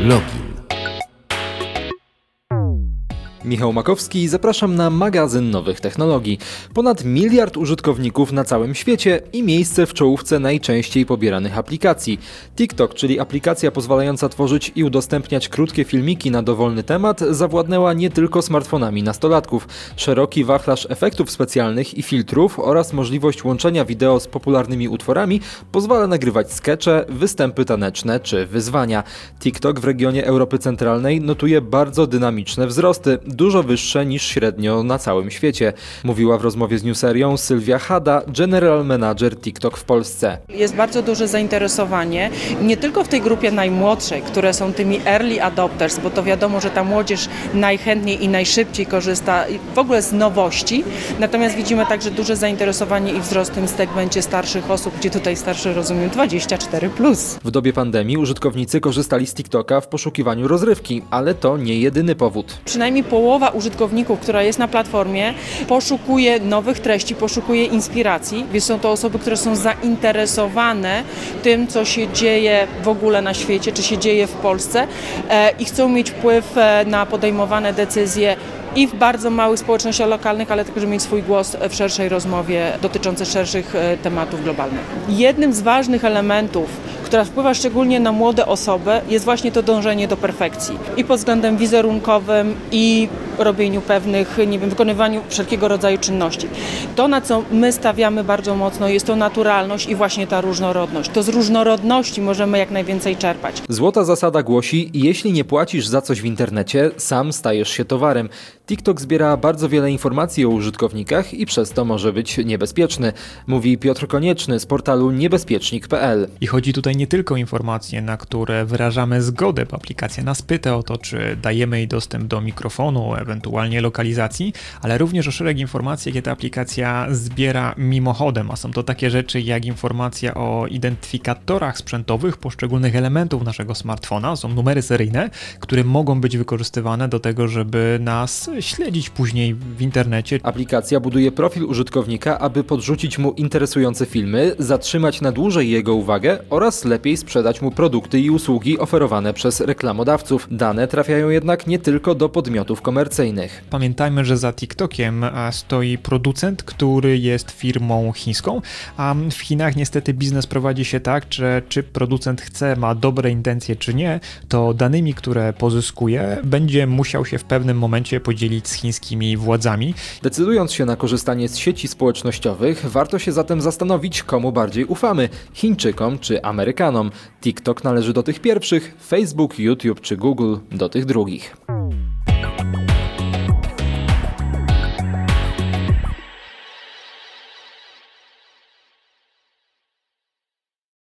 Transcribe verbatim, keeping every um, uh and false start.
Login. Michał Makowski, zapraszam na magazyn nowych technologii. Ponad miliard użytkowników na całym świecie i miejsce w czołówce najczęściej pobieranych aplikacji. TikTok, czyli aplikacja pozwalająca tworzyć i udostępniać krótkie filmiki na dowolny temat, zawładnęła nie tylko smartfonami nastolatków. Szeroki wachlarz efektów specjalnych i filtrów oraz możliwość łączenia wideo z popularnymi utworami pozwala nagrywać skecze, występy taneczne czy wyzwania. TikTok w regionie Europy Centralnej notuje bardzo dynamiczne wzrosty, dużo wyższe niż średnio na całym świecie, mówiła w rozmowie z Newserią Sylwia Hada, General Manager TikTok w Polsce. Jest bardzo duże zainteresowanie, nie tylko w tej grupie najmłodszej, które są tymi early adopters, bo to wiadomo, że ta młodzież najchętniej i najszybciej korzysta w ogóle z nowości, natomiast widzimy także duże zainteresowanie i wzrost w tym segmencie starszych osób, gdzie tutaj starszy rozumiem dwadzieścia cztery plus. W dobie pandemii użytkownicy korzystali z TikToka w poszukiwaniu rozrywki, ale to nie jedyny powód. Przynajmniej połowa użytkowników, która jest na platformie, poszukuje nowych treści, poszukuje inspiracji, więc są to osoby, które są zainteresowane tym, co się dzieje w ogóle na świecie, czy się dzieje w Polsce e, i chcą mieć wpływ e, na podejmowane decyzje i w bardzo małych społecznościach lokalnych, ale także mieć swój głos w szerszej rozmowie dotyczącej szerszych e, tematów globalnych. Jednym z ważnych elementów, która wpływa szczególnie na młode osoby, jest właśnie to dążenie do perfekcji. I pod względem wizerunkowym, i robieniu pewnych, nie wiem, wykonywaniu wszelkiego rodzaju czynności. To, na co my stawiamy bardzo mocno, jest to naturalność i właśnie ta różnorodność. To z różnorodności możemy jak najwięcej czerpać. Złota zasada głosi, jeśli nie płacisz za coś w internecie, sam stajesz się towarem. TikTok zbiera bardzo wiele informacji o użytkownikach i przez to może być niebezpieczny, mówi Piotr Konieczny z portalu niebezpiecznik kropka p l. I chodzi tutaj nie tylko o informacje, na które wyrażamy zgodę, bo aplikacja nas pyta o to, czy dajemy jej dostęp do mikrofonu, ewentualnie lokalizacji, ale również o szereg informacji, jakie ta aplikacja zbiera mimochodem, a są to takie rzeczy jak informacja o identyfikatorach sprzętowych poszczególnych elementów naszego smartfona, są numery seryjne, które mogą być wykorzystywane do tego, żeby nas śledzić później w internecie. Aplikacja buduje profil użytkownika, aby podrzucić mu interesujące filmy, zatrzymać na dłużej jego uwagę oraz lepiej sprzedać mu produkty i usługi oferowane przez reklamodawców. Dane trafiają jednak nie tylko do podmiotów komercyjnych. Pamiętajmy, że za TikTokiem stoi producent, który jest firmą chińską, a w Chinach niestety biznes prowadzi się tak, że czy producent chce, ma dobre intencje czy nie, to danymi, które pozyskuje, będzie musiał się w pewnym momencie podzielić z chińskimi władzami. Decydując się na korzystanie z sieci społecznościowych, warto się zatem zastanowić, komu bardziej ufamy, Chińczykom czy Amerykanom. TikTok należy do tych pierwszych, Facebook, YouTube czy Google do tych drugich.